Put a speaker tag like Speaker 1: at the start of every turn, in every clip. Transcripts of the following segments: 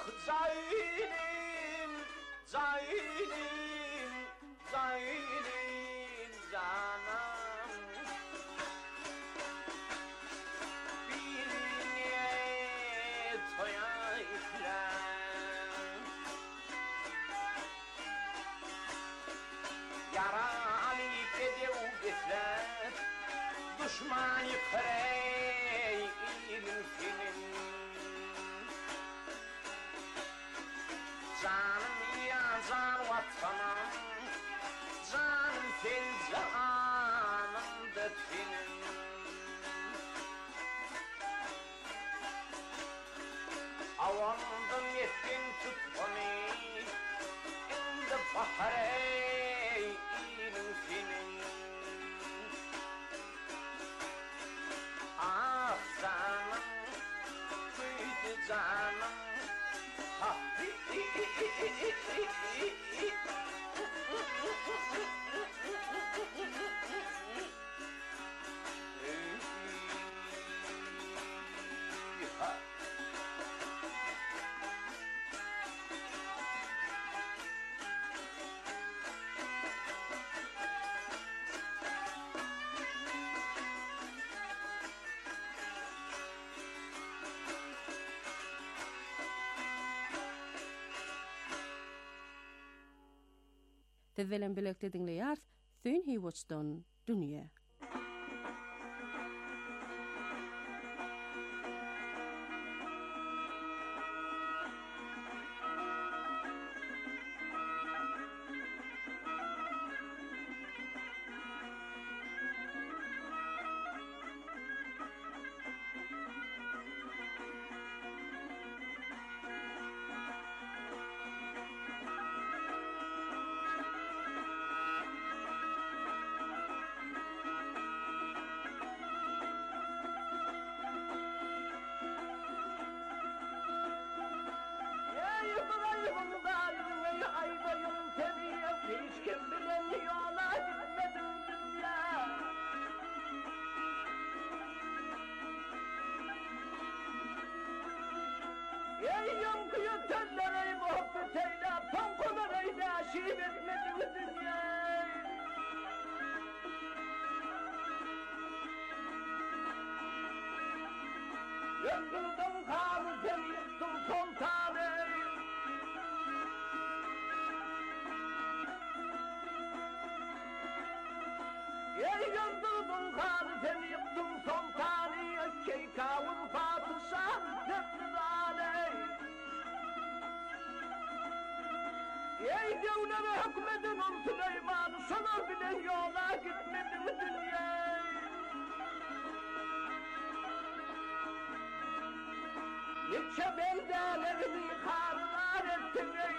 Speaker 1: Zalim, zalim, zalim canım. Birine toyayım, yaralı bedev gitler, düşmanı kırey ilfinin. Canım ya can vatanım, canım fil canımdır senin. Avandım ettin tutmanı, indi baharey ilim senin. Ah canım, kıydı canım, ha
Speaker 2: Det vill belökte dingleyar, thun he watchdon dunya.
Speaker 1: Yıkıldım kaldım yıktım sultanı. Yıkıldım kaldım yıktım sultanı. Şeykavun padişahı tıktı. Ey devlere hükmedin Süleyman, sana bile yola gitmedi mi dünya? Niçe beldelerini karlar ettin ey?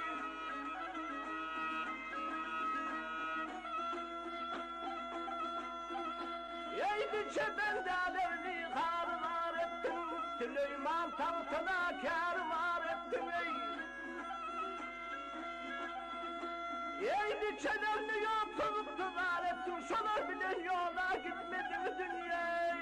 Speaker 1: Ey niçe beldelerini karlar ettin? Süleyman tahtına kervar ettin ey? Ey niçelerini yaptırıp duvar ettin, sana bile yola gitmedi mi dünya?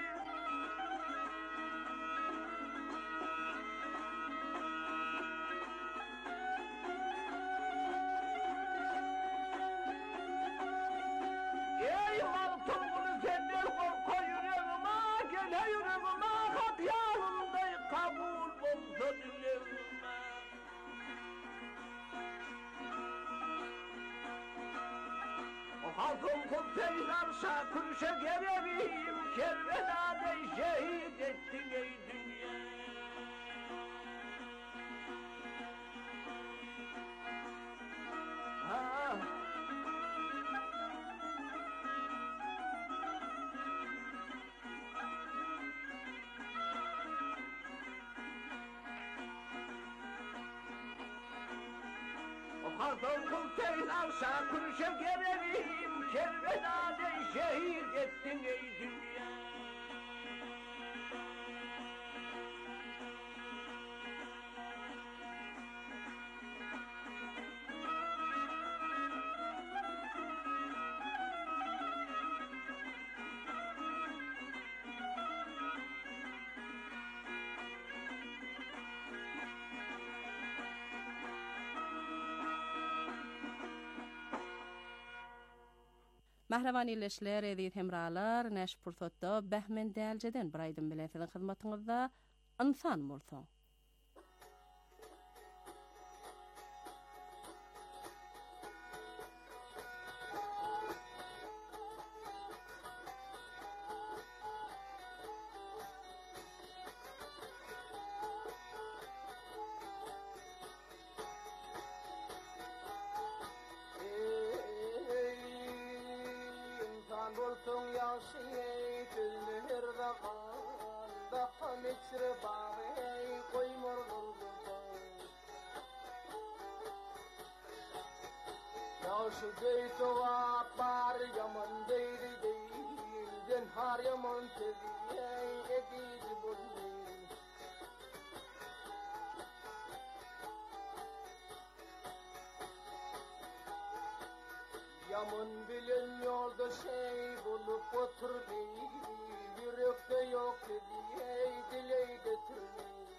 Speaker 1: Ey maltın bunu senden korku yüreğime, gele yüreğime, hak yanında kabul olsa dileğime. Halkım kutseylarsa kurşa gelerim, Kerbela'da şehit ettin ey dünya. Halkım kutseylarsa kurşa gelerim, Kerbela'da şehit ettin ey dünya.
Speaker 2: Mahravan illeşler edit hemralar näş pursatda Behmen däljeden bir aýdym bilen sizin hyzmatyňyzda insan bolsa.
Speaker 1: Bolsun yaşayı gülmür zaman daha meçre bağı koymur yaşı geyto var yaman deyri deyden har yaman teziye edici buldu yaman bilen yolda bulup oturmayı yürekte yok diye dile getirmeyi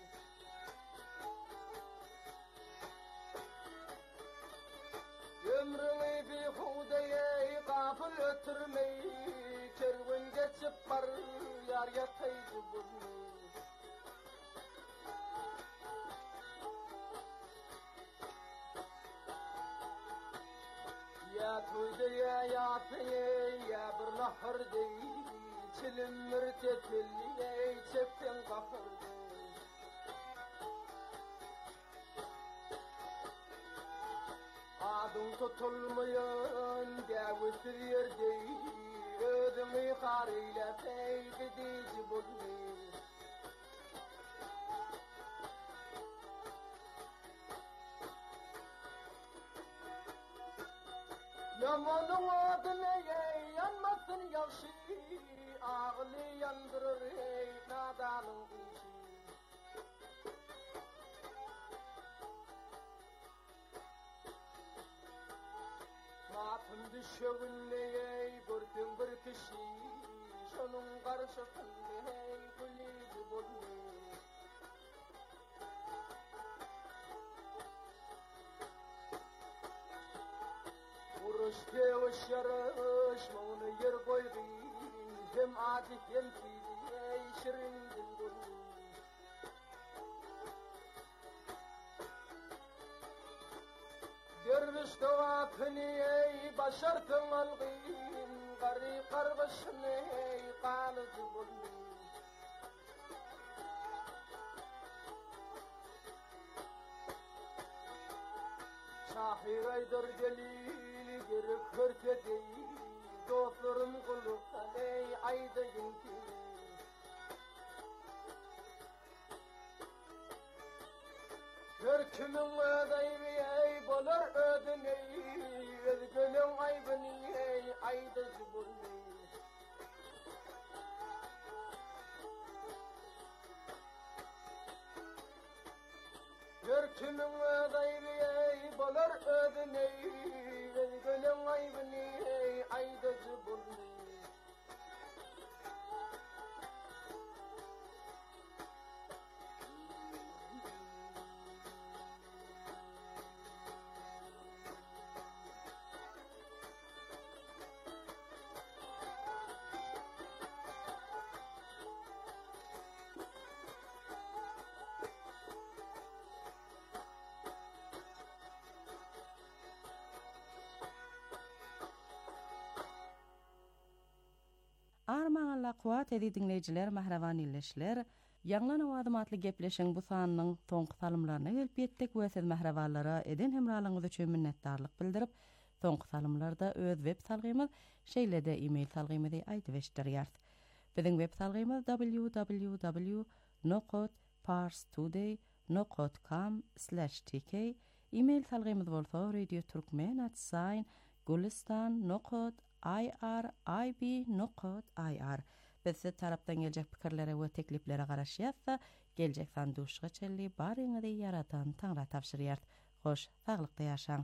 Speaker 1: ömrümü bir hudaya gafil ötürmeyi kervan geçip var yar yataydı bulmayı ya tuydu ya ya bir nahır değil çilim mürtetiliye çektin kahırdı adın tutulmayan devüsür yerde ödümü karıyla peygedici bulmayı yamanın adına yanmasın yaşı ağlı yandırır nadanın işi matın düşeğinle gördün bir kişi şunun karşısında gülücü bulmayı Uruş deviş yarış mağını yer koydu hem adi hem tidiye şirin dil derviş duvapını başartın algın gari kargışını kalıcı buldu şahir aydır gelil gerek hırte değil dostlarım kulukta ayda yinti her kimin ödeyvi bolar ödüney özgünün aybını ayda zibulni her kimin ödeyvi bolar ödüney özgünün aybını ayda zibulni
Speaker 2: Armağanla kuwat edi dinleyijiler, mahrawan illeşler, ýanglan awadım atly gepleşiň bu sanynyň soňky salymlaryna gelip ýetdik we siz mahrawanlara eden hemralygyňyz üçin minnetdarlyk bildirip, soňky salymlarda öz web salgymyz şeýlede e-mail salgymyzy aýdyp eşdirýär. Biziň web salgymyz www.parstoday.com/tk. E-mail salgymyz bolsa radioturkmen@gulistan.irib.ir. Bizi tarapdan geljek pikirlere we tekliplere garaşýarsa, geljek sanduşga çelli baryňyzy yaratan Taňra tapşyrýar. Hoş, saglykda ýaşaň.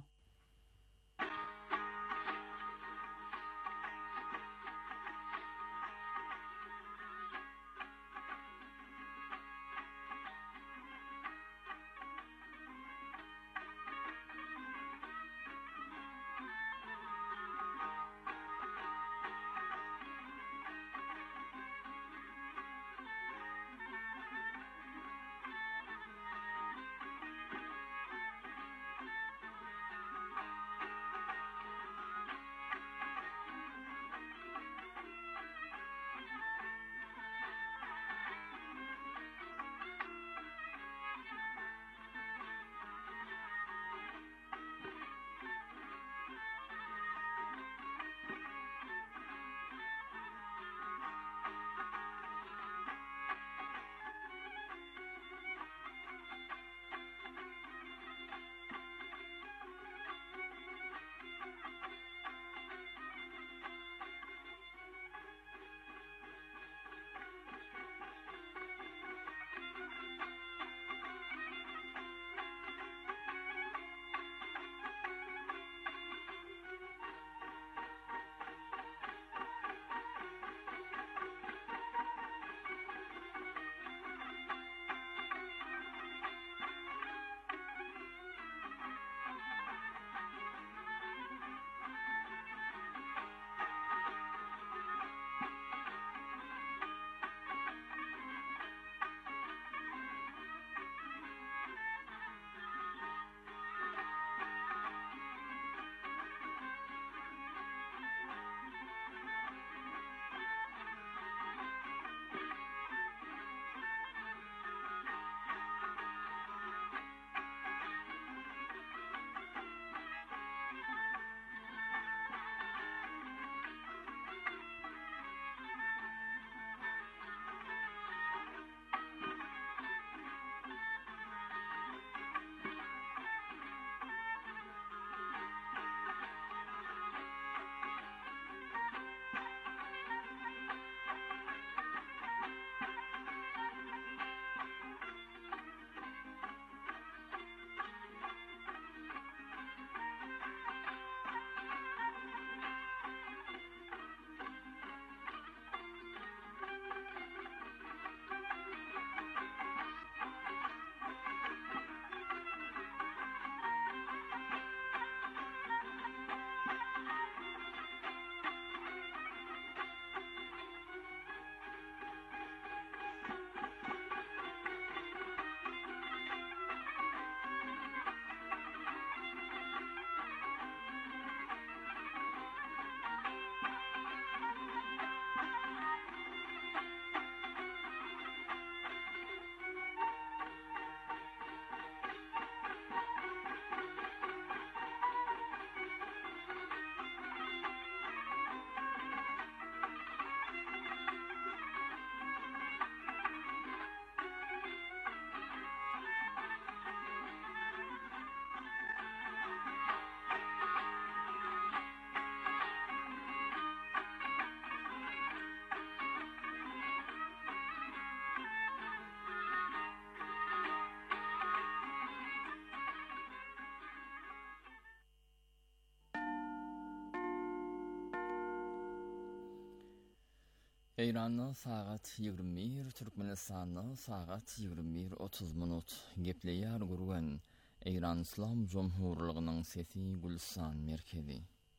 Speaker 3: Eýranyň sagat 21, Türkmenistanyň sagat 21:30. Gepleýär gurgan Eýran Islam Jomhurlygynyň sesi Gülsan merkezi.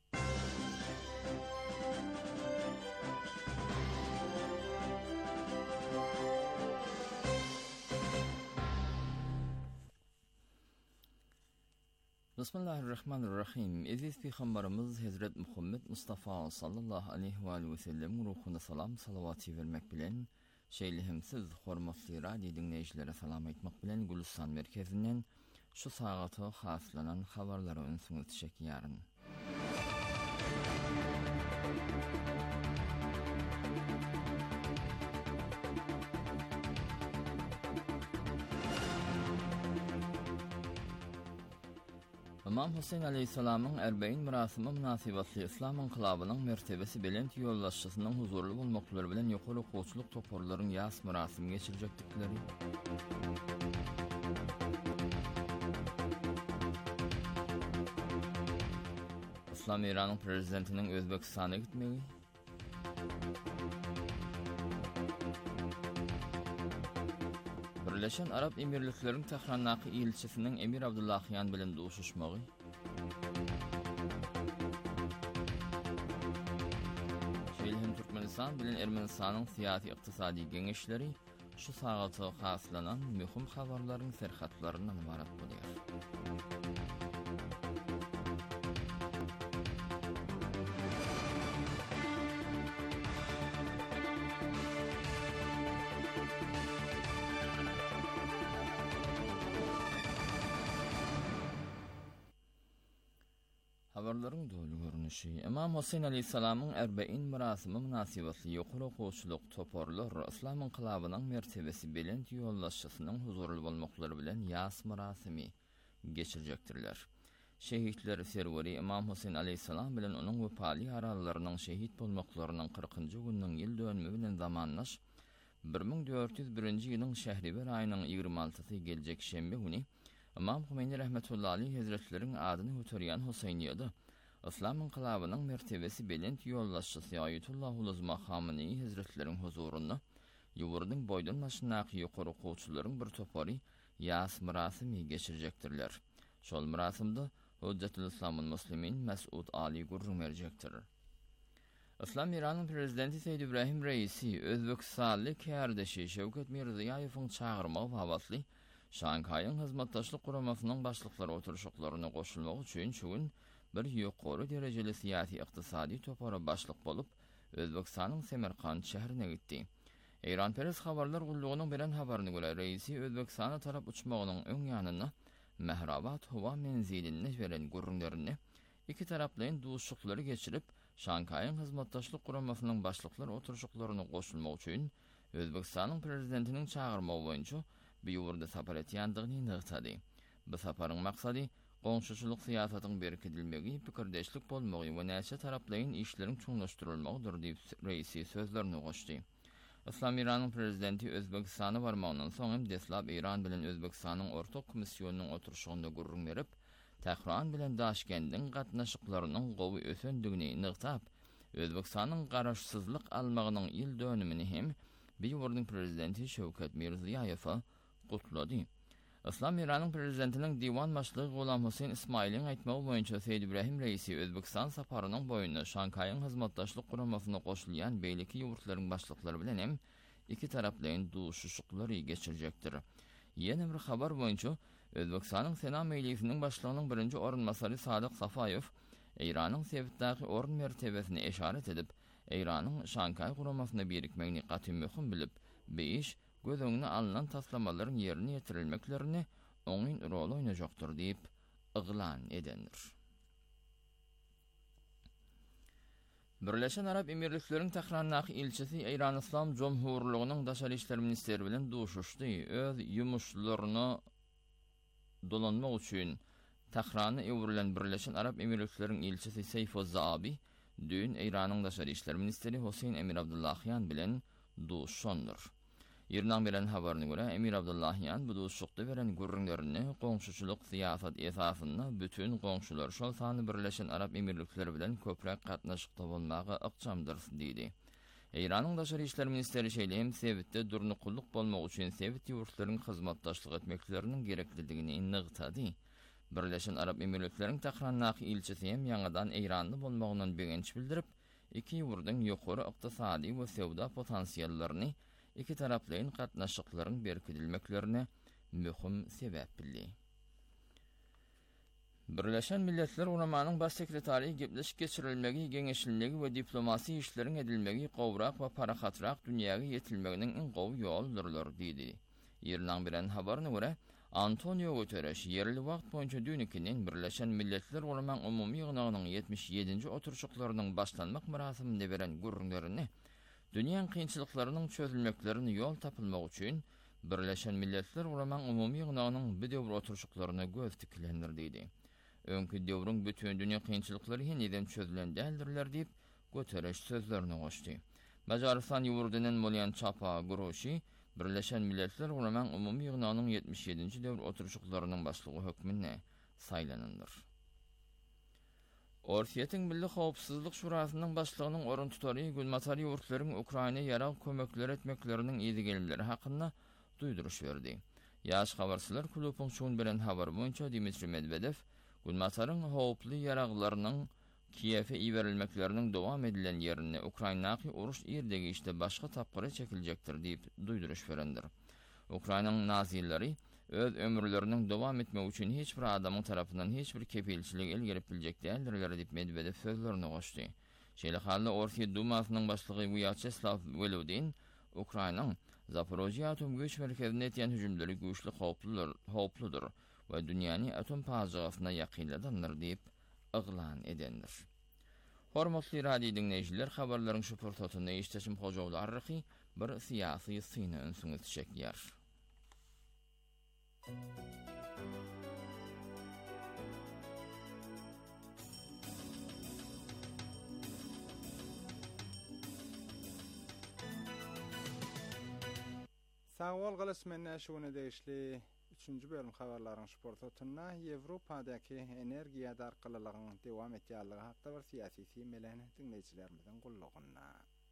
Speaker 3: Bismillahirrahmanirrahim. Aziz Peygamberimiz Hazret Muhammed Mustafa sallallahu aleyhi ve sellem ruhuna salam salawaty vermek bilen şeýlehimsiz hormatly radio dinleýijilere salam aýtmak bilen Gülsan merkezinden şu sagaty haslanan habarlary öňsüňize çekýärin. İmam Hüseyin aleyhissalamyň 40 murasymy münasibetli İslam inqilabynyň mertebesi belent ýollaşçysynyň huzurly bolmaklary bilen ýokary okuwçyluk toporlaryň ýas murasymy geçirjekdikleri. İslam Iranyň prezidentiniň Özbekistana gitmegi. Birleşen Arap Emirlikleriň Tehrandaky ilçisiniň Emir Abdullahyan bilen duşuşmagy. Şeýlehem Türkmenistan bilen Ermenistanyň syýasy ykdysady geňeşleri şu sagaty haslanan möhüm habarlaryň serhatlarynyň ibarat bolýar. Habarlaryň dolu görnüşi. İmam Hüseyin aleyhissalamyň 40 murasymy münasibetli ýokary okuwçyluk toporlar İslam inqilabynyň mertebesi belent ýollaşçysynyň huzurly bolmaklary bilen ýas murasymy geçirjekdirler. Şehitler serweri İmam Hüseyin aleyhissalam bilen onuň wepaly aralarynyň şehit bolmaklarynyň 40-njy günniň ýyl dönümi bilen zamanlaş 1401-nji ýylyň Şähriber aýynyň 26-sy geljek şembe güni İmam Hümeyni rahmetullahi aleyh hazretleriň adyny göterýän Hüseyniýady İslam inqilabynyň mertebesi belent ýollaşçysy Ayetullah Uluzma Hamani hazretleriň huzuruna ýugurdyň boýdan başynaky ýokary okuwçylaryň bir topary ýas murasymy geçirjekdirler. Şol murasymda Hujjatul Islamul Muslimin Mes'ud Ali gurrun berjekdir. İslam Iranyň prezidenti Seýid İbrahim Reisi Özbekistanly kärdeşi Şewket Mirziýowyň çağırmagy babatly Şanghay'ın hizmetdaşlyk guramasynyň başlyklary oturuşuklaryna goşulmak üçin şu gün bir ýokary derejeli syýasy ykdysady topara başlyk bolup Özbekistanyň Semerkant şäherine gitdi. Eýran Peres habarlar gullugynyň beren habaryna görä Reisi Özbekistana tarap uçmagynyň öň ýanyna Mehrabat howa menziline beren gurrunlaryny iki taraplyň duşuklary geçirip Şanghay'ın hizmetdaşlyk guramasynyň başlyklary oturuşuklaryna goşulmak üçin Özbekistanyň prezidentiniň çağırmagy boýunça bir ýurda sapar etýändigini nygtady. Bu saparyň maksady goňşuçyluk syýasatynyň berkidilmegi, pikirdeşlik bolmagy we näçe taraplyň işleriň çoňlaşdyrylmagydyr diýip reisi sözlerini goşdy. İslam Iranyň prezidenti Özbekistana barmagyndan soň hem deslap Iran bilen Özbekistanyň ortak komissiýonunyň oturuşygynda gurrun berip, Tehran bilen Daşkendiň gatnaşyklarynyň gowy ösendigini nygtap, Özbekistanyň garaşsyzlyk almagynyň ýyl dönümini hem bir ýurdyň prezidenti Şewket Mirziýowy gutlady. İslam Iranyň prezidentiniň diwan başlygy Gulam Huseyn Ismail'in aýtmagy boýunça Seýid İbrahim Reisi Özbekistan saparynyň boýunda Şanghay'ın hizmetdaşlyk guramasyna goşulýan beýleki ýurtlaryň başlyklary bilen hem iki taraplyň duşuşuklary geçirjekdir. Ýene bir habar boýunça Özbekistanyň Senat Mejlisiniň başlygynyň birinji orunmasary Sadyk Safaýew Eýranyň sebitdäki orun mertebesine eşaret edip, Eýranyň Şanghay guramasyna birikmegini gaty möhüm bilip, beýiş göz öňüne alynan taslamalaryň ýerine ýetirilmeklerini oňyn rol oýnajakdyr diýip yglan edendir. Birleşen Arap Emirlikleriň Tehrandaky ilçisi Eýran Islam Jomhurlygynyň daşary işler ministeri bilen duşuşdy. Öz ýumuşlaryny dolanmak üçin Tehrana öwrilen Birleşen Arap Emirlikleriň ilçisi Seyfuz Zabi dün Eýranyň daşary işler ministeri Hüseyin Emir Abdullahyan bilen duşandyr. Ýerden beren habaryna görä Emir Abdullahyan bu duşukda beren gurrunlaryny goňşuçyluk syýasat esasyna bütün goňşular şol sany Birleşen Arap Emirlikleri bilen köprek gatnaşykda bolmagy ykjamdyr diýdi. Eýranyň Daşary işler ministeri şeýle Sebitde durnukullyk bolmak üçin Sebit ýurtlaryň hyzmatdaşlyk etmekleriniň gereklidigini nygtady. Birleşen Arap Emirlikleriň Tehrandaky ilçesi hem ýangadan Eýranly bolmagynyň begenç bildirip, iki ýurdyň ýokary ykdysady we sewda potensiallaryny iki taraplyň gatnaşyklaryň berkidilmeklerine möhüm sebäp bildi. Birleşen Milletler Ulamanyň baş sekretary gepleşik geçirilmegi, geňeşilmegi we diplomasi işleriň edilmegi gowrak we parahatrak dünýäge ýetilmeginiň iň gowy ýoldurlar diýdi. Ýerden bilen habaryna görä, Antonio Guterres yerli wagt boýunça dünýäniň Birleşen Milletler Ulamaň umumy ýygnagynyň 77-nji oturşuklarynyň başlanmak merasiminde beren gurrunlaryny dünýäň kynçylyklarynyň çözülmeklerini ýol tapylmak üçin Birleşen Milletler Ulamaň umumy ýygnagynyň bir döwür oturşuklaryna göz tiklendir diýdi. Öňkü döwrüň bütün dünýä kynçylyklary heniden çözülen däldirler diýip Guterres sözlerini goşdy. Macaristan ýurdunyň bolýan çapa guruşy Birleşen Milletler Ulamaň umumy ýygnagynyň 77-nji döwür oturşuklarynyň başlygy hökmüne saýlanandyr. Orsiýetiň Milli Howpsuzlyk Şurasynyň başlygynyň orun tutary Gülmatary ýurtlaryň Ukraina ýarag kömekler etmekleriniň ýygygelmleri hakynda duýduruş berdi. Ýaş habarçylar klubyň şuň bilen habar boýunça Dmitri Medvedev Gülmataryň howply ýaraglarynyň Kiýewe iberilmekleriniň dowam edilen ýerine Ukrainaky uruş ýerdegi işte başga tapgyra çekiljekdir diýip duýduruş berendir. Ukrainanyň nazilleri öz ömürleriniň dowam etmegi üçin hiç bir adamyň tarapyndan hiç bir kepilçilik elgerip biljek däldirler diýip Medvedew sözlerini goşdy. Şeýle halda Orsiýa Dumasynyň başlygy Vyacheslav Volodin Ukrainanyň Zaporojye atom güýç merkezine etýän hüjümleri güýçli howpludyr we dünýäni atom pajagysyna ýakynladyr diýip yglan edendir. Hormatly radio dinleýijiler, habarlaryň şu pursatyny eşitjim hojawly arryky bir syýasy syny önsüňiz çekýär.
Speaker 4: Sağol galasmenne şuny deýişli 3-nji bölüm habarlaryň şportatyna Ýewropadaky energiýa darkylylygyň dowam etýänligi hakda bir syýasy melen dinleýijilerimiziň gullugyna.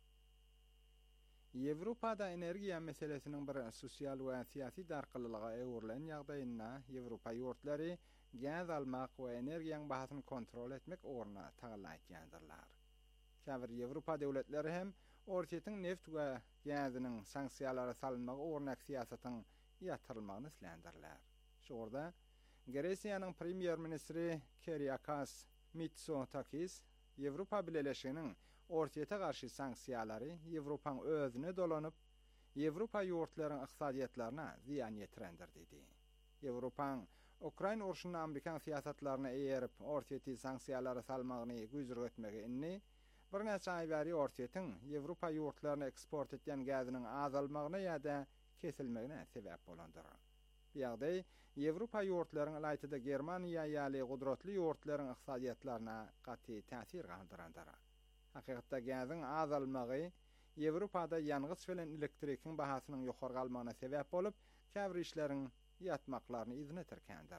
Speaker 4: Ýewropada energiýa meselesiniň bir sosial we syýasy darkylylyga öwrilen ýagdaýyna Ýewropa ýurtlary gaz almak we energiýaň bahasyny kontrol etmek orna tagalaýtýandylar. Käbir Ýewropa döwletleri hem Orsiýetiň neft we gazynyň sanksiýalary salynmagy ornak syýasatyň ýatyrylmagyny islendirler. Şurda Gresiýanyň premier ministri Kyriakos Mitsotakis Ýewropa Birleşiginiň Orsiýete garşy sanksiýalary Ýewropanyň özüne dolanyp Ýewropa ýurtlarynyň ykdysadiyetlerine ziýan ýetirendir dedi. Ýewropanyň Ukraina urşunyň Amerikan syýasatlaryna eýerip Orsiýeti sanksiýalary salmagyny güýjür etmegi inni bir näçe ay bäri Orsiýetiň Ýewropa ýurtlaryna eksport etýän gazynyň azalmagyna ýa-da kesilmegine sebäp bolandyr. Bu ýagdaý Ýewropa ýurtlarynyň aýtyda Germaniýa ýaly gudratly ýurtlaryň ykdysadiyetlerine gaty täsir galdyrandyr. Hakykatda gazyň azalmagy Ýewropada ýangys bilen elektrikiň bahasynyň ýokary galmagyna sebäp bolup, käbir işleriň ýatmaklaryny izne tirkendir.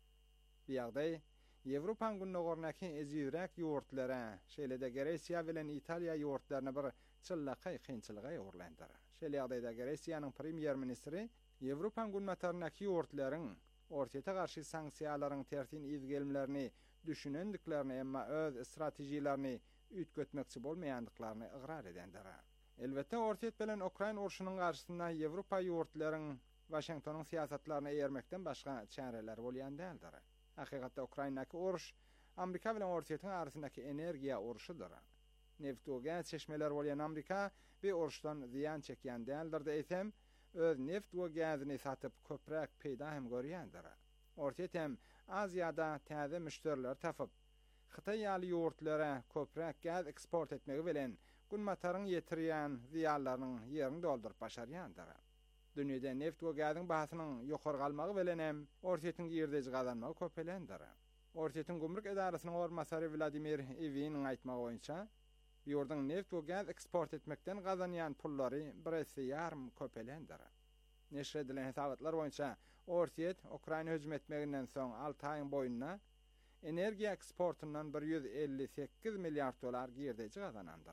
Speaker 4: Bu ýagdaý Ýewropanyň günnägornaky ezýürek ýurtlara, şeýle-de Gresiýa bilen Italiýa ýurtlaryna bir çyllakay kynçylyga ýorlandyr. Şeýle ýagdaýda Gresiýanyň premier ministri Ýewropanyň günnägornaky ýurtlaryň Orsiýete garşy sanksiýalaryň tertin izgelmelerini düşünendiklerini emma öz stratejiýalaryny ütgetmekçi bolmaýandyklaryny ygrar edendir. Elbetde Orsiýet bilen Ukraina urşunyň garşysynda Ýewropa ýurtlaryň Washingtonyň syýasatlaryna eýermekden başga çareler bolýan däldir. Hakykatda Ukrainaky uruş Amerika bilen Orsiýetiň arasyndaky energiýa uruşudyr. Neft we gaz çeşmeler bolýan Amerika bu uruşdan ziýan çekýän däldir diýsem, öz neft we gazyny satyp köprek peýda hem görýändir. Orsiýet hem Aziýada täze müşteriler tapyp, Hytaý ýaly ýurtlara köprek gaz eksport etmegi bilen günmataryň ýetirýän ziýanlarynyň ýerini doldurup başarýandyr. Dünýede neft we gazyň bahasynyň ýokary galmagy bilen hem Orsiýetiň ýerdäji gazanmagy köpelendir. Orsiýetiň gümrük edarasynyň ormasary Vladimir Ivinň aýtmagy boýunça, ýurduň neft we gaz eksport etmekden gazanýan pullary 1,5 köpelendir. Neşr edilen hesaplar boýunça Orsiýet Ukraina hüjüm etmeginden soň 6 aýyň boýunna energiýa eksportundan $158 milliard ýerdäji gazanandyr.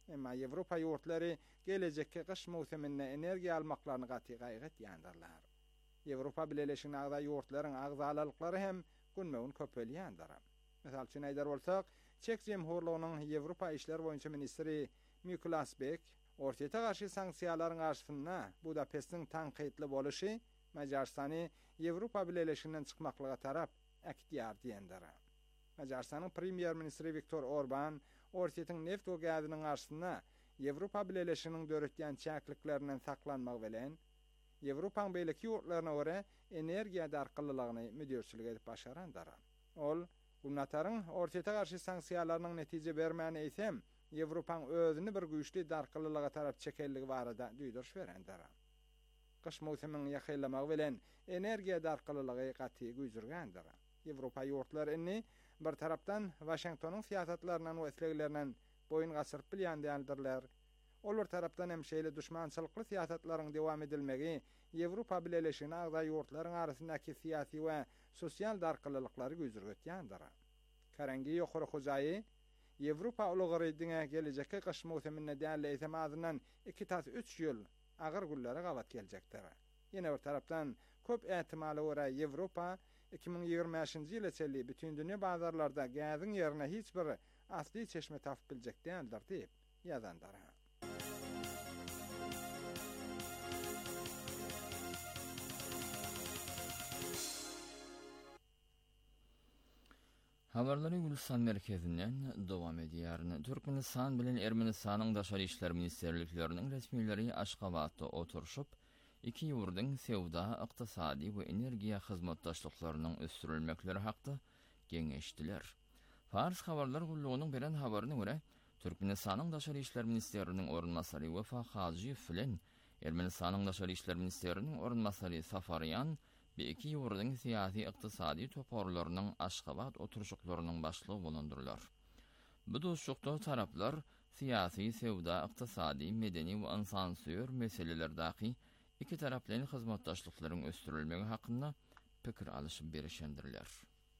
Speaker 4: Emma Ýewropa ýurtlary gelecekki gyş mowsumynda energiýa almaklaryny gaty gaýgat ýandyrlar. Ýewropa Birleşigine agda ýurtlaryň agzalalyklary hem günmegin köpelýändir. Mesal üçin aýdar bolsak, Çek Jemhurlugynyň Ýewropa işler boýunça ministri Mikulas Bek ortaýa garşy sanksiýalaryň garşysynda Budapestň tanqidli boluşy Macarstany Ýewropa Birleşiginden çykmaklyga tarap äkdýar diýendir. Macarstanyň premier ministri Viktor Orban ortaýatyň neft we gazynyň garşysynda Ýewropa Birleşiginiň döretýän çäkliklerinden saklanmak bilen Ýewropaň beýleki ýurtlaryna görä energiýa darkylylygyny müdürçilik edip başarandyr. Ol Gunataryň ortaýa garşy sanksiýalarynyň netije bermäni eýsem, Ýewropaň özüni bir güýçli darkylylyga tarap çekenligi barada duýduruş berendir. Gyş mowsumyny ýakylamak bilen energiýa darkylylygy gaty güýjürgendir. Ýewropa ýurtlary inni bir tarapdan Washingtonyň siýasatlarynyň we isleglerinden boyun gaçyryp bilýändirler. Olar tarapdan hem şeýle düşmançylykly siýasatlaryň dowam edilmegi Ýewropa Birleşigine agda ýurtlaryň arasyndaky syýasy we sosial darkylylyklary güýjürgetýändir. Karangi ýokary hojaýy Ýewropa ulugary gelecekki gyş mowsumyna däl azyndan 2-3 ýyl agyr günlere gabat geljekdir. Ýene bir tarapdan köp ähtimaly görä Ýewropa 2025-nji ýyla çelli bütün dünýä bazarlarda gazyň ýerine hiç bir asly çeşme tapyp biljek däldir diýip ýazandyr.
Speaker 3: Habarlary Gülistan merkezinden dowam edýär. Türkmenistan bilen Ermenistanyň daşary işler ministerlikleriniň resmileri Aşgabatda oturuşyp, iki ýurdyň sewda, ykdysady we energiýa hyzmatdaşlyklarynyň ösdürilmekleri hakda geňeşdiler. Fars habarlar gullugynyň beren habaryna görä, Türkmenistanyň daşary işler ministeriniň orunmasary Wefa Hajiýew bilen Ermenistanyň daşary işler ministeriniň orunmasary Safaryan iki ýurdyň syýasy ykdysady toparlarynyň Aşgabat oturuşyklarynyň başlygy bolundurlar. Bu dostlukda taraplar syýasy, sewda, ykdysady, medeni we insansöýür meselelerdäki iki taraplyň hyzmatdaşlyklaryň ösdürilmegi hakynda pikir alyşyp berişendirler.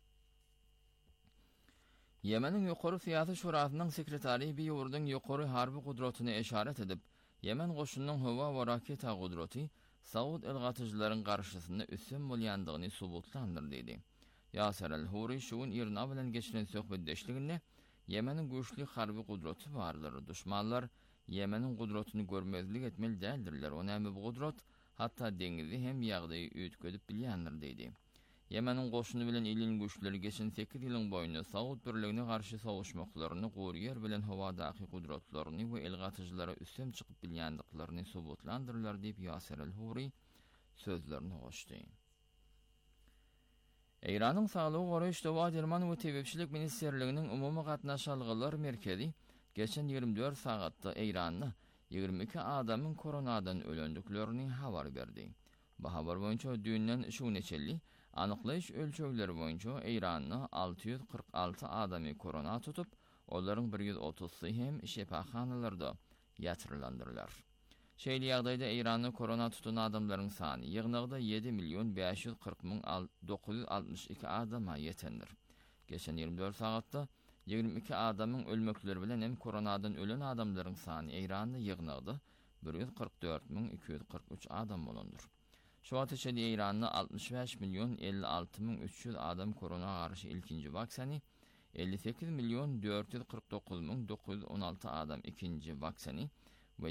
Speaker 3: Yemeniň ýokary syýasy şurasynyň sekretary bir ýurdyň ýokary harby gudratyny eşaret edip, Yemen goşunynyň howa we raketa gudraty Saud elgatyjylaryň garşysynda üssün bolýandygyny subutlandyr dedi. Yasser el-Huri şuun Irna bilen geçiren söhbetdeşliginde Yemeniň güýçli harby gudraty bardyr. Düşmanlar Yemeniň gudratyny görmezlik etmeli däldirler. Onamy bu gudrat hatta deňizi hem ýagdaýy üýtgedip bilýändir dedi. Yemeniň goşuny bilen ilin güýçleri geçen 8 ýylyň boýunca Saud birligine garşy sowuşmaklaryny gorýer bilen howadaky gudratlaryny we elgatyjylara üstün çykyp bilýändiklaryny subutlandyrlar diýip Yasser el-Huri sözlerini goşdy. Eýranyň Saglygy goraýyş we Derman we Tebepçilik ministerliginiň umumy gatnaşalgylar merkezi geçen 24 sagatda Eýranyň 22 adamyň koronadan ölendiklerini habar berdi. Bu habar boýunça dünýäň şu neçeli anyklaýyş ölçegleri boýunça Eýranyň 646 adamy korona tutup, olaryň 130-sy hem şepaxanalarda ýatyrylandyrlar. Şeýle ýagdaýda Eýranyň korona tutan adamlaryň sany ýygnygda 7.540.962 adama ýetendir. Geçen 24 sagatda 22 adamyň ölmekleri bilen hem koronadan ölen adamlaryň sany Eýranyň ýygnygda 144.243 adam bolundur. Şu wagtçyda Eýranyň 65.056.300 adam korona garşy ilkinji waksany, 58.449.916 adam ikinji waksany we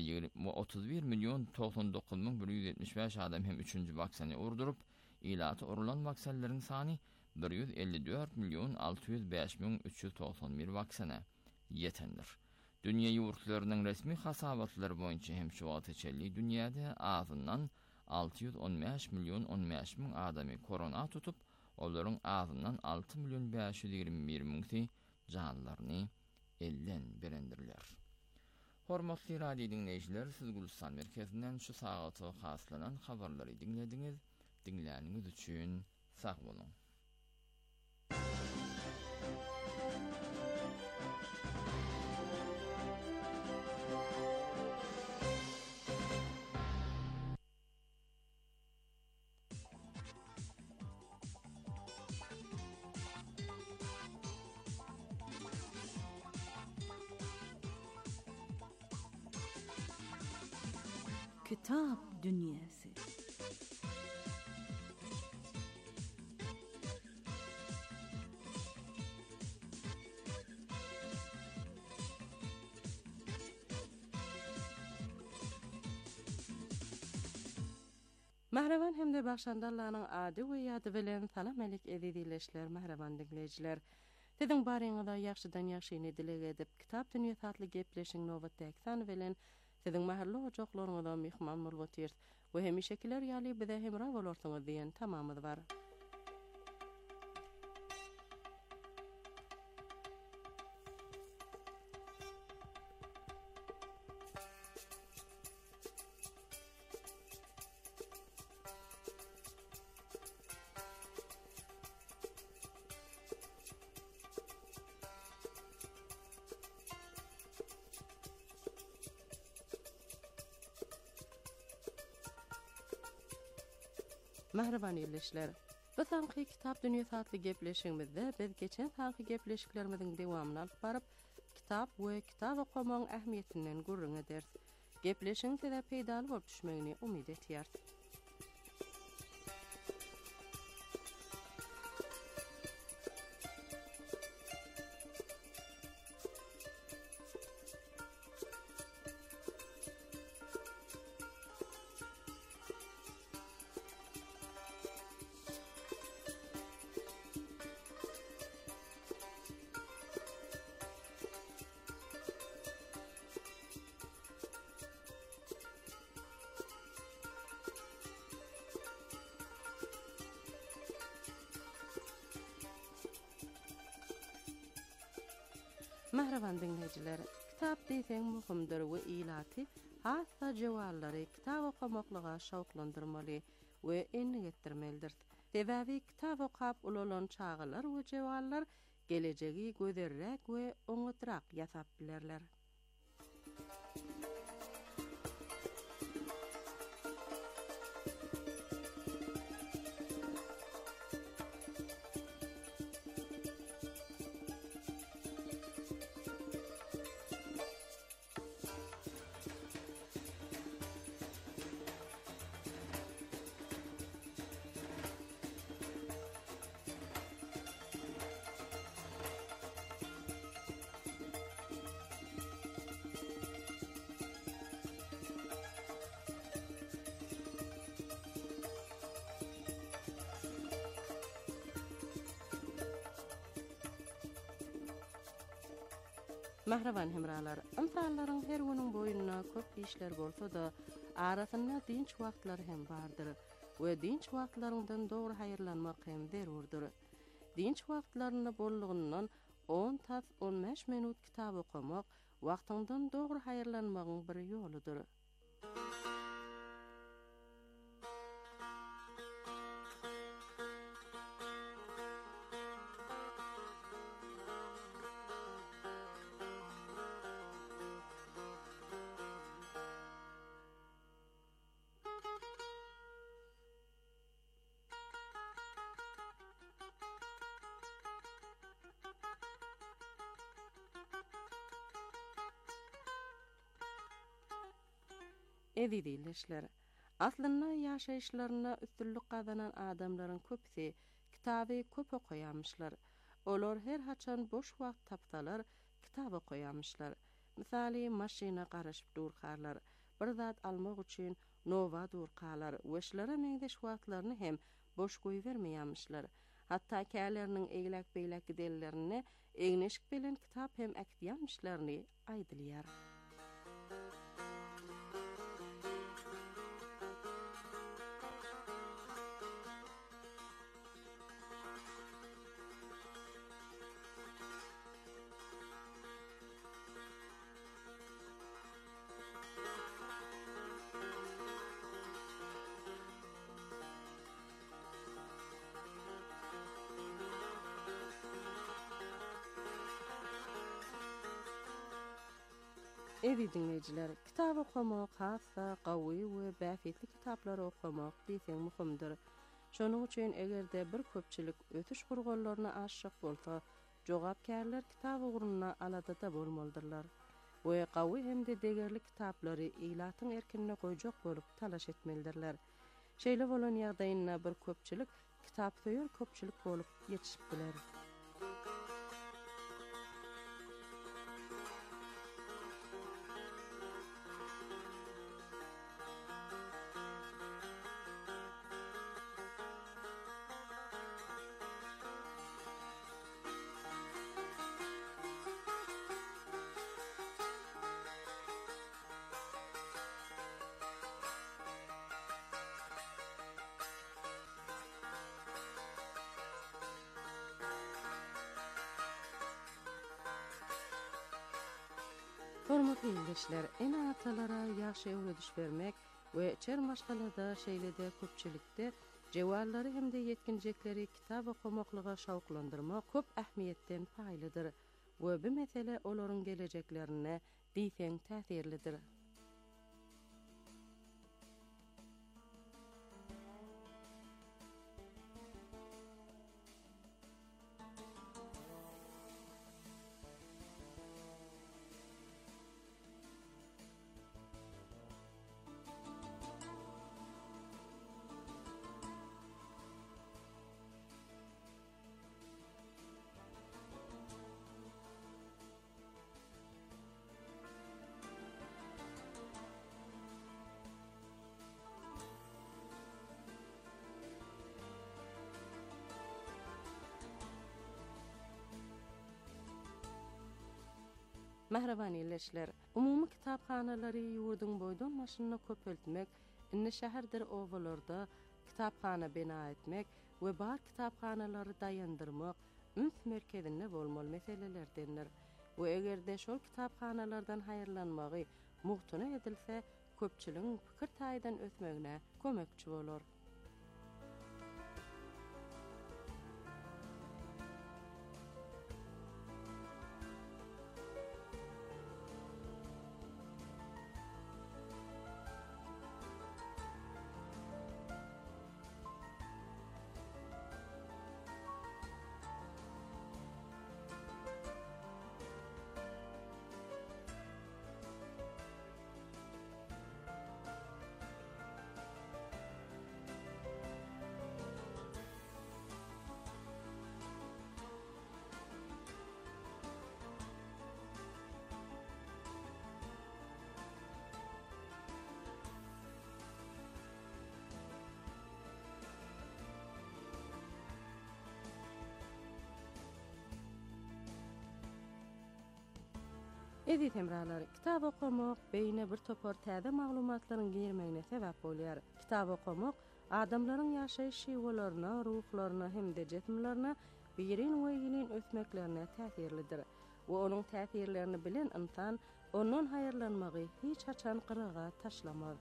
Speaker 3: 31.099.175 adam hem üçüncü waksany urdurup, ilaty urulan waksanlaryň sany 154.605.391 waksana ýetendir. Dünýä ýurtlarynyň resmi hasabatlary boýunça hem şu wagtçyda dünýäde azyndan 615.015.000 adamy korona tutup, olaryň azyndan 6.521.000 janlaryny elden berendirler. Hormatly radio dinleýijiler, siz Gülistan merkezinden şu sagaty haslanan habarlary dinlediňiz. Dinläniňiz üçin sag bolun.
Speaker 5: Kitap Dünyası.
Speaker 2: Mahravan hemde başandallanyň ady we ýady bilen salam elik edilýärler mahravan dinleýijiler. Sizin baryňyzda ýaxşydan ýaxşyny dilek edip kitap dünýä satly gepleşiň nowatdaky sany bilen sizin mahally ojaqlaryňyzda mehman bolup ýerdi. Bu hemişekiler ýaly bize hemra bolarsyňyz diýen tamamyz bar. Mahraban ýerleşler. Bu sanky kitap dünýä satly gepleşigimizde biz geçen sanky gepleşiklerimiziň dewamyny alyp baryp kitap we kitap okumagyň ähmiýetinden gurrun ederiz. Gepleşiň size peýdaly bolup düşmegini umyt etýär. Mahravan dinleyijiler, kitap diýseň muhimdir we ilaty, hassa jawallary kitap okumaklyga şawklandyrmaly we enni getirmelidir. Sebäbi kitap okap ulolan çağılar we jawallar gelejegi gözerrek we oňatrak ýasap bilerler. Mahravan hemralar, insanlaryň her günüň boýuna köp işler bolsa da, arasynda dinç wagtlar hem bardyr we dinç wagtlaryndan dogry haýyrlanmak hem zerurdyr. Dinç wagtlaryny bollugyndan 10-15 minut kitap okumak wagtyndan dogry haýyrlanmagyň bir ýoludyr. Edilýärler. Aslynda ýaşaýyşlaryna üstünlük gazanan adamlaryň köpsi kitaby köp okuýarmyşlar. Olar her haçan boş wagt tapsalar kitap okuýarmyşlar. Misaly maşina garaşyp durkarlar. Bir zat almak üçin nowa durkarlar. Weşlere meňdeş wagtlaryny hem boş goýbermeýärmişler. Hatda käleriniň eýlek-beýlek gidellerini egneşik bilen kitap hem akdiýarmyşlaryny aýdylýar. Evi dinleyijiler, kitap okumak hassa, gawy we bäfetli kitaplar okumak diýseň muhimdir. Şonuň üçin egerde bir köpçilik ötüş gurganlaryna aşyk bolsa, jogapkärler kitap ugruna aladada bolmalydylar. we gawy hem de degerli kitaplary ilatyň erkinine goýjak bolup talaş etmelidirler. Şeýle bolan ýagdaýynda bir köpçülik kitap söýür köpçülik bolup ýetişip biler. Hormatly dinleýişler, ene atalara ýaşy öwredüş bermek we çermaşgalada şeýlede köpçülikde jewallary hemde yetkinjekleri kitap okumaklyga şawklandyrmak köp ähmiýetden paýlydyr we bu mesele olaryň geleceklerine diýsen täsirlidir. Mehreban ýerleşler, umumy kitaphanalary ýurdun boýdan maşynyna köpeltmek, inne şäherdir owalarda kitaphana bina etmek we bar kitaphanalary daýandyrmak üns merkezinde bolmaly meselelerdendir. We egerde şol kitaphanalardan haýyrlanmagy muhtuna edilse, köpçüliň pikir taýdan ötmegine kömekçi bolar. Edi temralar, kitap okumak beýne bir topar täze maglumatlaryň girmegine sebäp bolýar. Kitap okumak adamlaryň ýaşaýyş şeýwalaryna, ruhlaryna hemde jetimlerine birin we ýylyň ösmeklerine täsirlidir. We onuň täsirlerini bilen insan ondan haýyrlanmagy hiç haçan gyraga taşlamaz.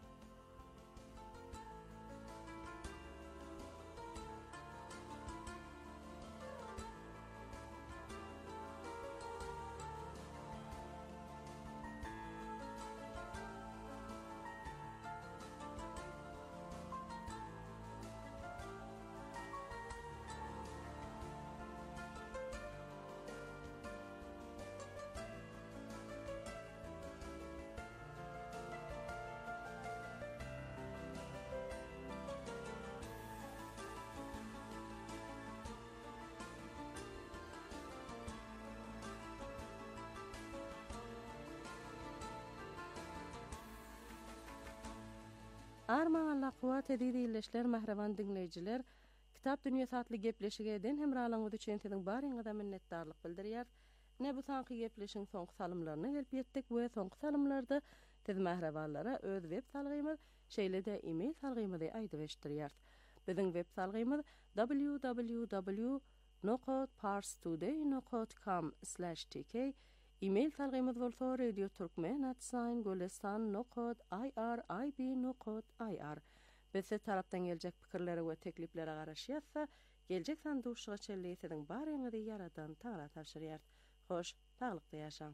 Speaker 2: Armağanla kuwat edýärleşler mehreban dinleýijiler, kitap dünýäsi atly gepleşigeden hem raýlyňyz üçin siziň baryňyza minnetdarlyk bildirýär. Ne bu sanky gepleşiň soňky salymlaryna gelip ýetdik we soňky salymlarda siz mehrebanlara öz web salgymyz, şeýle-de e-mail salgymyzy aýdyp eşdirýär. Biziň web salgymyz www.nokotparstoday.com/tk. E-mail salgymyz bolsa radio-turkmen@nokot.irib.ir. Bize tarapdan geljek pikirlere we tekliflere garaşýarsa, geljek sanduqçyga çelleýsiň baryňyzy ýaradan taňra taşyrýar. Hoş, taglykda ýaşaň.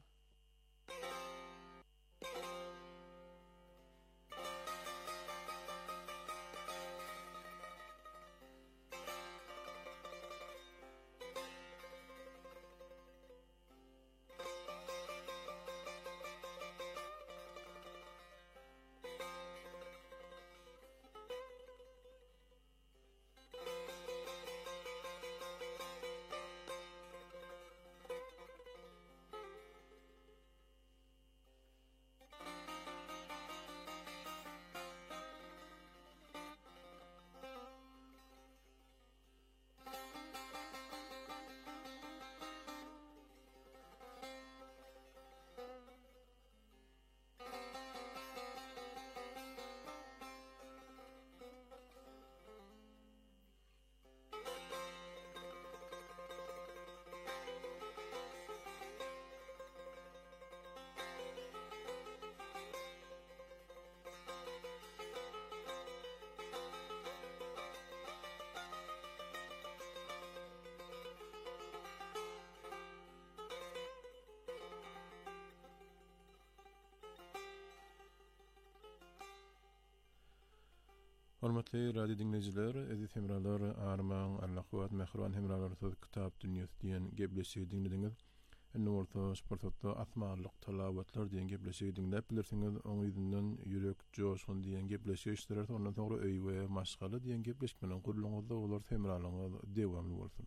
Speaker 6: Hormatly radio dinleyijiler, edit hemralar, armağan, Allah'uat, mehruan hemralar söz kitap dünyası diyen gebleşigi dinlediňiz. Enne orta sportda atmalyk talawatlar diyen gebleşigi dinläp bilersiňiz. Oň ýüzünden ýürek joşun diyen gebleşigi işlerer, ondan soňra öý we maşgaly diyen gebleşik bilen gurulňyzda olar hemralaňyz dewamly bolsun.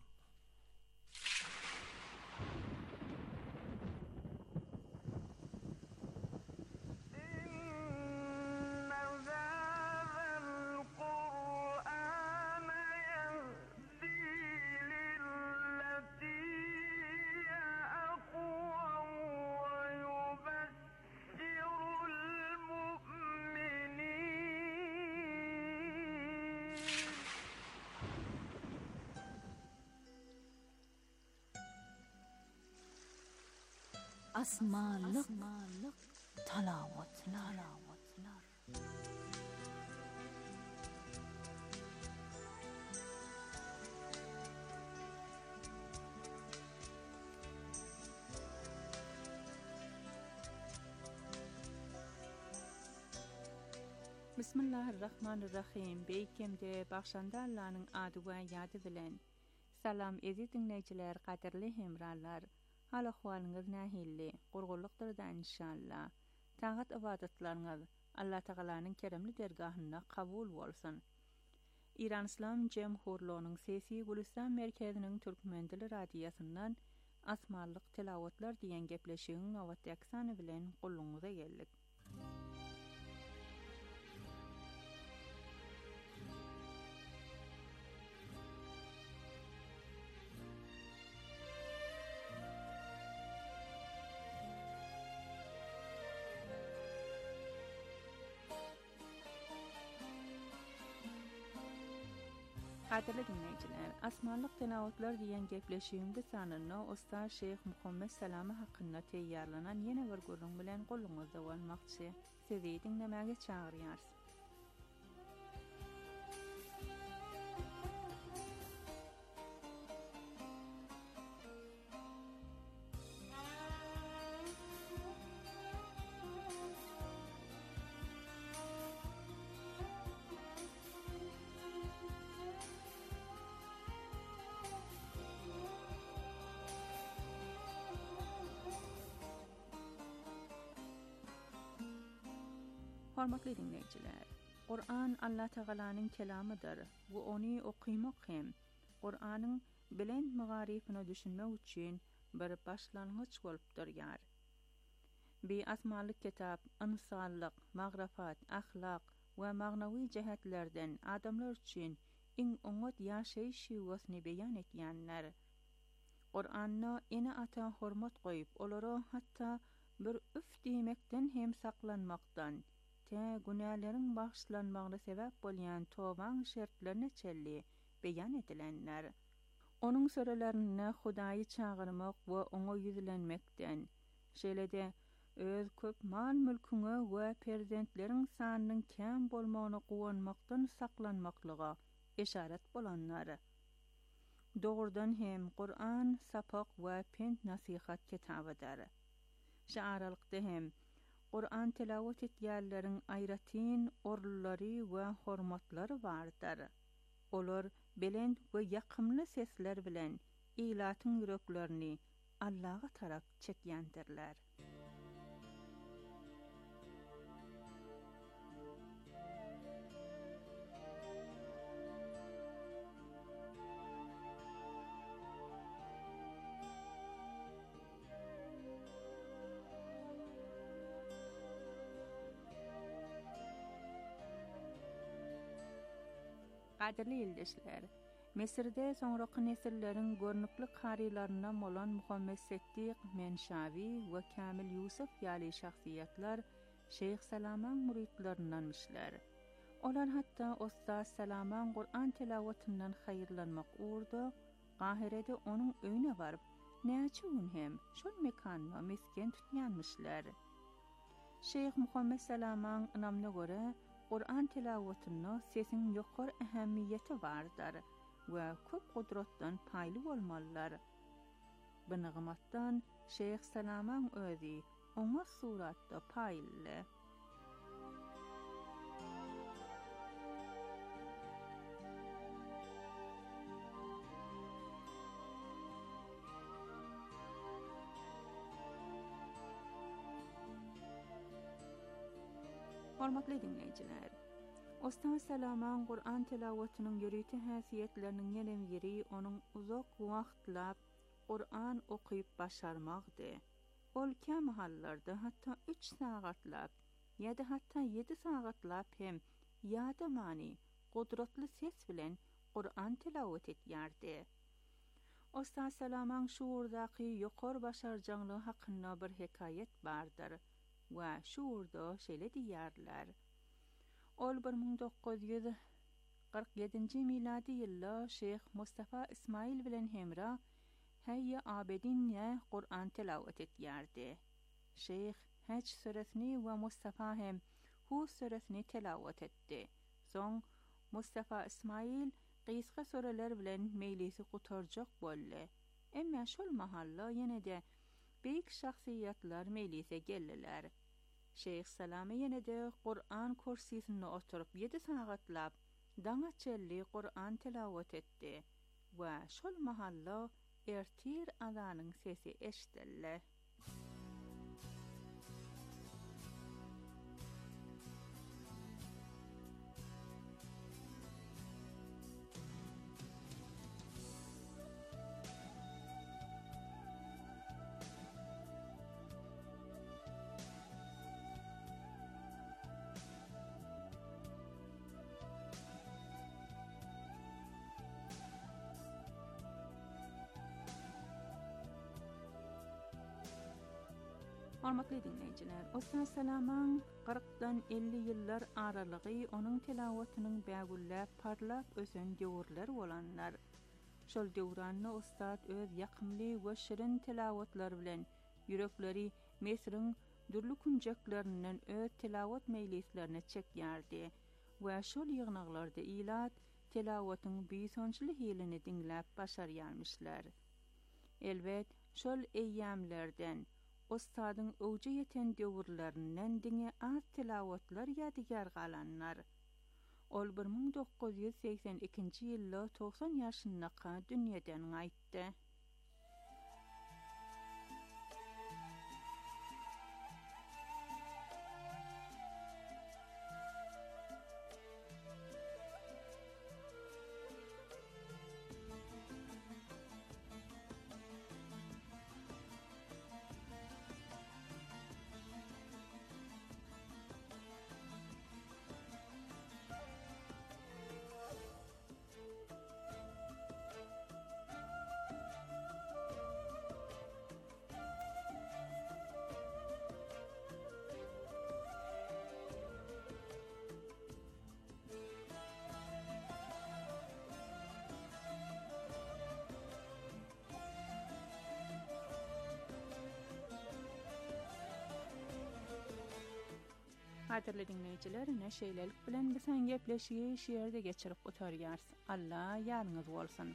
Speaker 5: Asmanlık talavatlar.
Speaker 7: Bismillahirrahmanirrahim. Beýkemde bagşanda Allah'nyň ady we ýady bilen. Salam ezi dinleýijiler, gaderli hemralar. Hal ahwalyňyz nähilli? Gurgulykdyr da inşallah. Tagat ibadatlaryňyz Allah Taalanyň keremli dergahyna kabul bolsun. İran İslam Jemhurlygynyň sesi Gülistan merkeziniň türkmen dili radiýasyndan asmanlyk tilawatlar diýen gepleşigiň awat ýaksany bilen gulluňyza geldik. Gaderli dinleyijiler, asmanlyk tilawatlar diýen gepleşigimiz sanyny Usta Şeyh Muhammed Salamy hakynda teýýarlanan ýene bir gurrun bilen goluňyzda bolmakçy. Sizi dinlemäge çagyrýar. Hormatly dinleyijiler, Qur'an Allah Taalanyň kelamydyr. Bu ony okumak hem Qur'anyň bilend magarifine düşünmek üçin bir başlangyç bolup durýar. Bi asmanlyk kitap insanlyk, magrafat, ahlak we magnawy jehetlerden adamlar üçin iň oňat ýaşaýyş şeýwasyny beýan etýänler. Qur'anna ene ata hormat goýup, olara hatda bir üf diýmekden hem saklanmakdan te günälerin bagşlanmagyna sebäp bolýan towaň şertlerine çelli beýan edilenler. Onuň sörelerini Hudaýy çagyrmak we oňa ýüzlenmekden, şeýlede öz köp mal mülküňe we perzentleriň sanynyň käm bolmagyna guwanmakdan saklanmaklyga işaret bolanlar. Dogrudan hem Qur'an sapak we pent nasihat kitabydyr. Şaaralykda hem Qur'an tilawat etýärleriň aýratyn orlulary we hormatlary bardyr. Olar belend we ýakymly sesler bilen ilatyň ýüreklerini Allah'a tarap çekýändirler. Gaderli ýoldaşlar, Mesirde soňraky nesilleriň görnükli karylaryna bolan Muhammed Seddiq Menshawi we Kamil Yusuf ýaly şahsiýetler Şeyh Salamaň muridlerindenmişler. Olar hatda Usta Salamaň Qur'an tilawatynyň haýyrlanmak uğurda Qahirede onuň öýüne baryp, näçe gün hem şol mekanyna mesken tutýanmışlar. Şeyh Muhammed Salamaň namına göre Qur'an tilawatyny sesiň ýokary ähemmiýeti bardyr we köp gudratdan paýly bolmalylar. Bu nygmatdan Şeyh Salamaň özi oňa suratda paýly. Hormatly dinleyijiler, Ostan Salaman Qur'an tilawatynyň ýörüti häsiýetleriniň ýene biri onuň uzak wagtlap Qur'an okyp başarmagdy. Ol käme hallarda hatda 3 sagatlap ýa-da hatda 7 sagatlap hem ýa-da mani gudratly ses bilen Qur'an tilawat etýärdi. Ostan Salaman şuurdaky ýokary başarjanlygy hakynda bir hekaýet bardyr we şuurda şeýle diýýärler. Ol 1947-nji miladi ýylda Şeyh Mustafa Ismail bilen hemra Hayya Abedin'e Qur'an tilawat etýärdi. Şeyh Hac suresini we Mustafa hem Hud suresini tilawat etdi. Soň Mustafa Ismail gysga soralar bilen meýlisi gutarjak boldy. Emma şol mahalla ýene-de beýik şahsiýetler meýlise geldiler. Şeyh Salamy ýene-de Qur'an kursysyna oturup 7 sagatlap daňa çelli Qur'an tilawat etdi we şol mahalla ertir adanyň sesi eşdildi. Hormatly dinleyijiler, Ostan Salaman 40-dan 50 ýyllar aralygy onuň tilawatynyň bägüllä parlap ösen döwürler bolanlar. Şol döwranny ustad öz ýakymly we şirin tilawatlar bilen ýürekleri Mesriň dürli kunjaklarynyň öz tilawat meýlislerini çekýärdi we şol ýygnaklarda ilat tilawatyň büýsonçly hilini dinläp başarýarmyşlar. Elbet şol eýýamlerden ustadyň öwje ýeten döwürlerinden diňe az tilawatlar ýadygar galanlar. Ol 1982-nji ýylda 90 ýaşyndaky dünýeden gaýtdy. Haderli dinleyijiler, näşeýlelik bilen bilen gepleşigi şeýerde geçirip oturýars. Allah ýarňyz bolsun.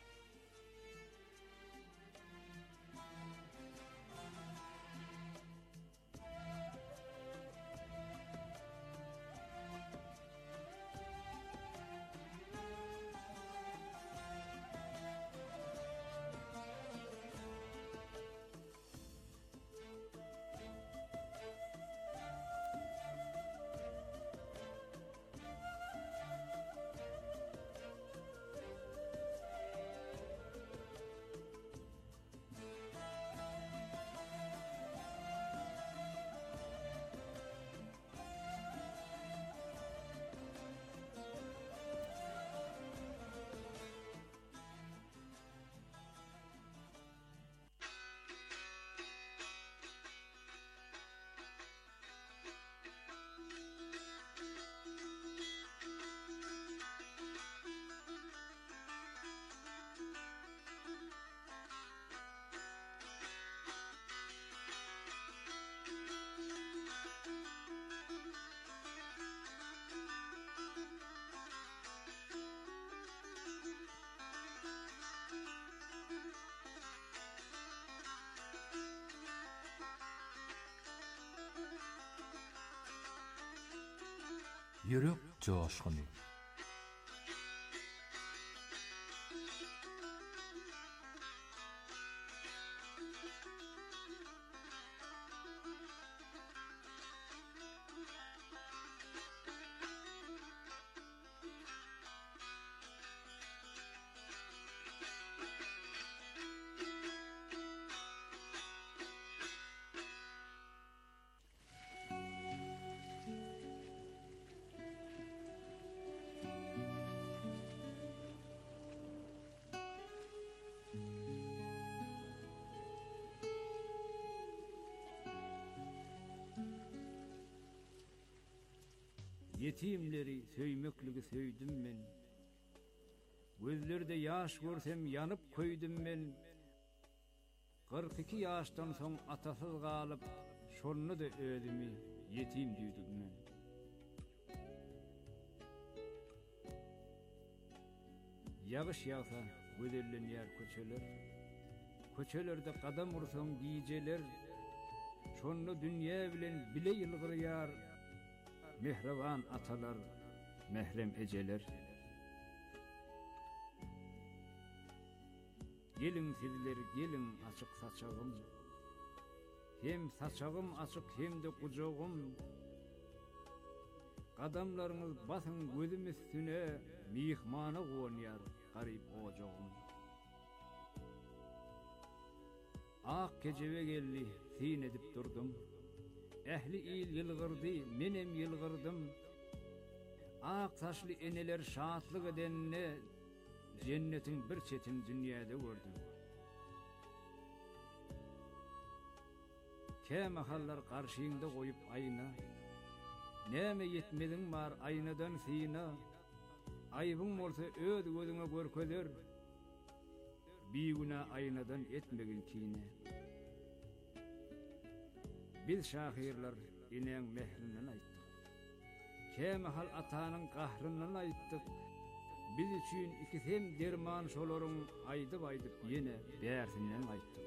Speaker 8: Yürek coşkunu.
Speaker 1: yetimleri söýmekligi söýdüm men. Gözlerde yaş görsem yanıp köýdüm men. 42 yaştan soň atasız galyp, şonu da özümi yetim diýdim men. Yağış yağsa gözellenýär köçeler. Köçelerde qadam ursaň gijeler. Şonu dünýä bilen bile ýylgyrýar. Mehrevan atalar, mehrem eceler. Gelin sizler, gelin açık saçağım. Hem saçağım açık hem de kucağım. Qadamlarınız basın gözüm üstüne, mihmana goňýar garip ocağım. Ak gecebe geldi, sin edip durdum. Ehli il yılgırdı, menem yılgırdım. Ak saçlı eneler şahatlık edenine, cennetin bir çetin dünyada gördüm. Kemahallar karşıyında koyup ayna, neme yetmedin var aynadan sina, ayıbın olsa öd gözüne görköder, bir güne aynadan etmegin kine. Biz şahirler inen mehrinden ayttık. Kemahal atanın kahrından ayttık. Biz üçün ikisem derman şoların aydıp yine bersinden ayttık.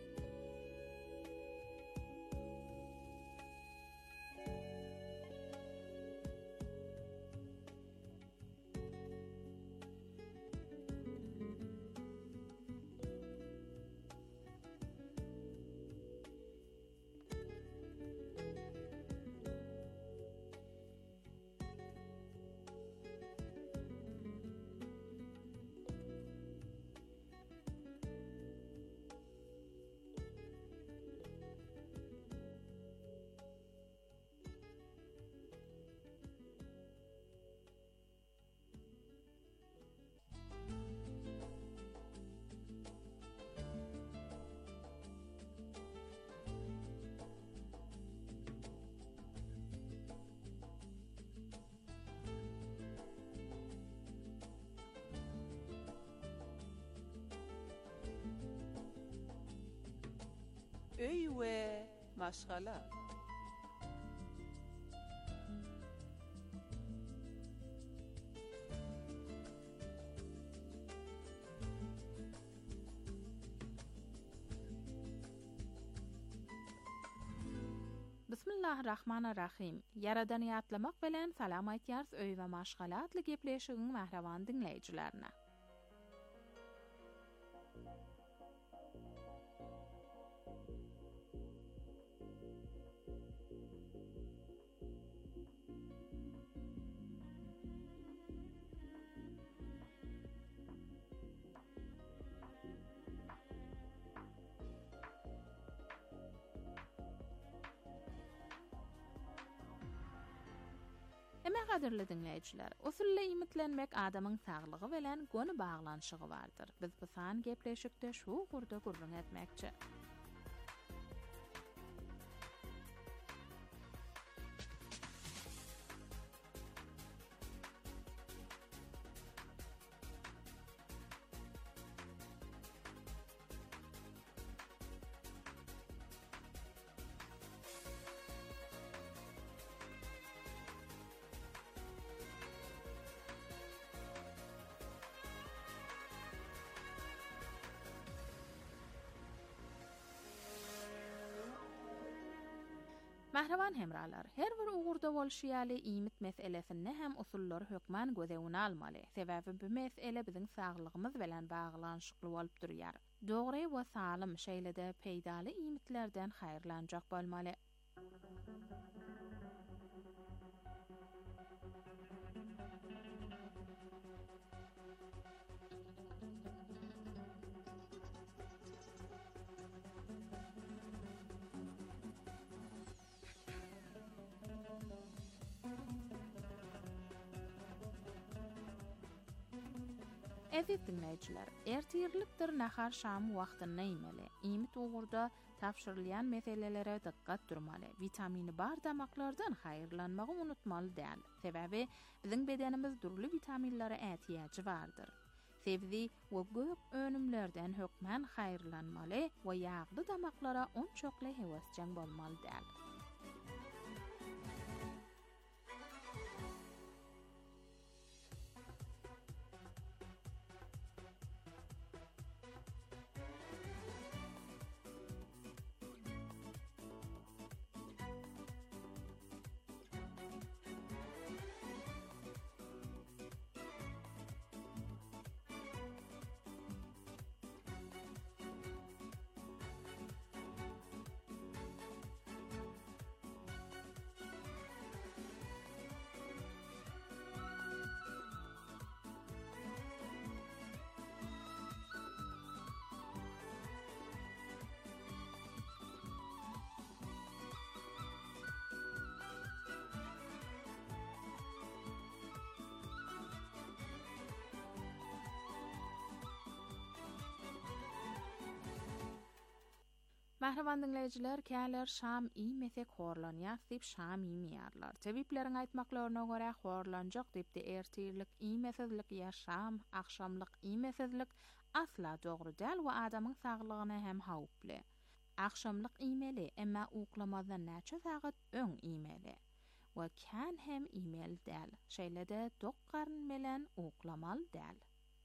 Speaker 9: Öy we maşgala.
Speaker 7: Bismillahirrahmanirrahim. Yaradan ýatlamak bilen salam aýtýarys öý we maşgalatly gepleşigiň mährewan dinleýijilerine. Eme gadirli dinleýijiler, usulle imitlenmek adamyň saglygy bilen gony baglanşygy bardyr. Biz bu san gepleşikde şu gurda gurrun etmekçi. Mahravan hemralar, her bir uğurda bolşýaly iýmit meselesinde hem usullary hökman gözegine almaly. Sebäbi bu mesele biziň saglygymyz bilen baglanşykly bolup durýar. Dogry we salym şeýlede peýdaly iýmitlerden haýyrlanjak bolmaly. Äziz dinleyijiler, ertirlikdir nahar şam wagtyna ýmeli. Ýmit ugurda tapşyrylýan meselelere dikkat durmaly. Vitamini bar damaklardan haýyrlanmagy unutmaly däl. Sebäbi biziň bedenimiz durly vitaminlere ätiýaji bardyr. Sebzi we gök önümlerden hökmen haýyrlanmaly we ýagly damaklara onçokly hewesçän bolmaly däl. Mahravan dinleyijiler, käler şam iýmesek horlanýar diýip şam iýmeýärler. Tebipleriň aýtmaklaryna görä horlanjak diýip ertirlik iýmesizlik ýa şam, akşamlyk iýmesizlik asla dogry däl we adamyň saglygyna hem hawply. Akşamlyk iýmeli, emma uklamadan näçe sagat öň iýmeli. We kän hem iýmeli däl. Şeýlede tok garyn bilen uklamaly däl.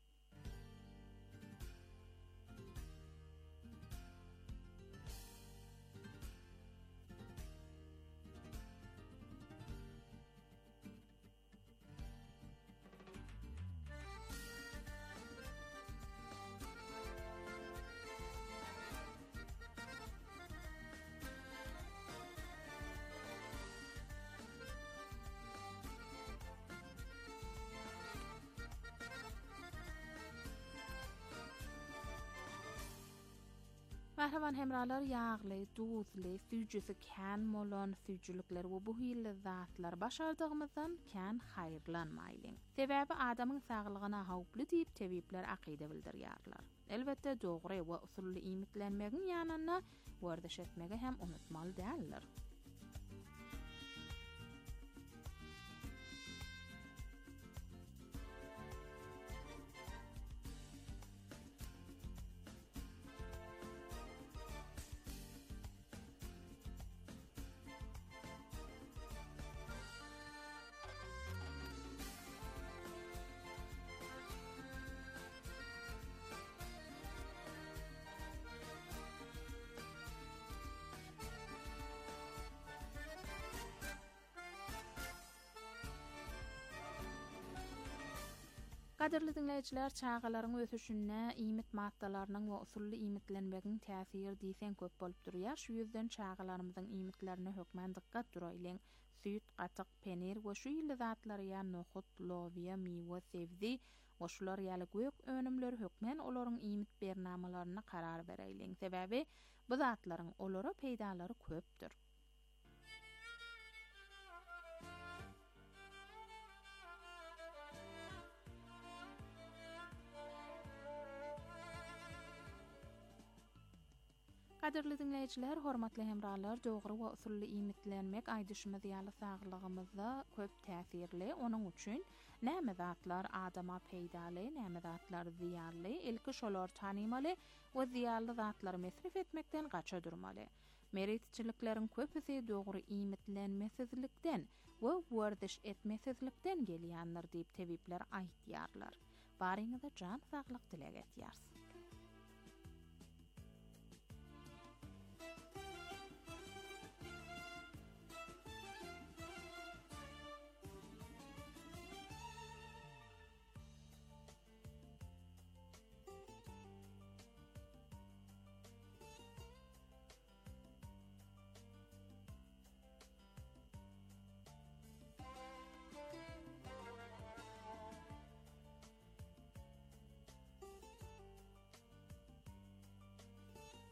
Speaker 7: Mahravan hemralar ýagly, duzly, süýjüsi kän bolan süýjülükler we bu hille zatlar başardygymyzdan kän haýyrlanmaýlyň. Sebäbi adamyň saglygyna hawply diýip tebipler akide bildirýärler. Elbetde dogry we usully iýmitlenmegiň ýanyna wördeş etmegi hem unutmaly däldir. Kaderli dinleyijiler, çağalaryň ösüşine iýmit maddalarynyň we usully iýmitlenmegiň täsiri diýsen köp bolup durýar. Şu ýüzden çağalarynyň iýmitlerine hökmen dikkat duraýlyň. Süýt, gatyk, penir we şu ýyly zatlary ýa nohut, lowya, miwe, sebzi we şular ýaly gök önümleri hökmen olaryň iýmit bernamalaryna karar bereýliň. Sebäbi bu zatlaryň olara peýdalary köpdür. Kaderli dinleyijiler, hormatly hemralar, dogry we usully iýmitlenmek aýdyşymyz ýaly saglygymyzda köp täsirli. Onuň üçin näme zatlar adama peýdaly, näme zatlar ziýanly, ilki şolar tanymaly we ziýanly zatlary mesrif etmekden gaça durmaly. Meritçilikleriň köpüsi dogry iýmitlenmesizlikden we wördeş etmesizlikden gelýändir diýip tebipler aýtýarlar. Baryňyza jan saglyk dilek etýärs.